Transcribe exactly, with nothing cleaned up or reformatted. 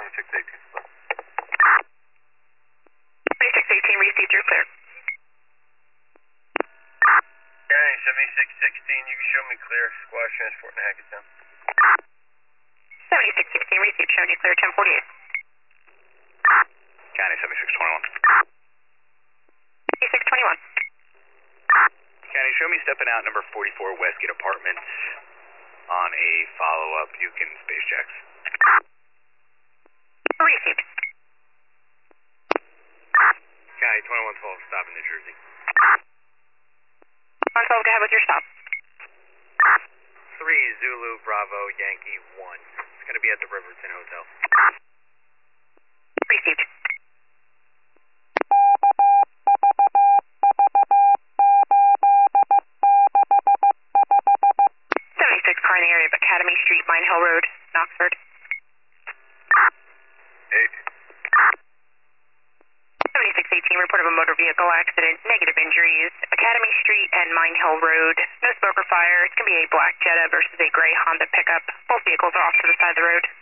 seventy-six eighteen. seventy-six eighteen, received, you're clear. County seventy-six sixteen, you can show me clear. Squash transport in Hackettstown. seventy-six sixteen, received, showing you clear, ten forty-eight. County seventy-six twenty-one. seventy-six twenty-one. County, show me stepping out number forty-four Westgate Apartments on a follow-up Yukon space checks. Received. County twenty-one twelve, stop in New Jersey. one twelve, go ahead with your stop. three Zulu Bravo Yankee one. It's going to be at the Riverton Hotel. Received. seventy-six car in the area of Academy Street, Mine Hill Road, Knoxford. eight. seventy-six eighteen, report of a motor vehicle accident, negative injuries, Academy Street and Mine Hill Road. No smoke or fire. It's going to be a black Jetta versus a gray Honda pickup. Both vehicles are off to the side of the road.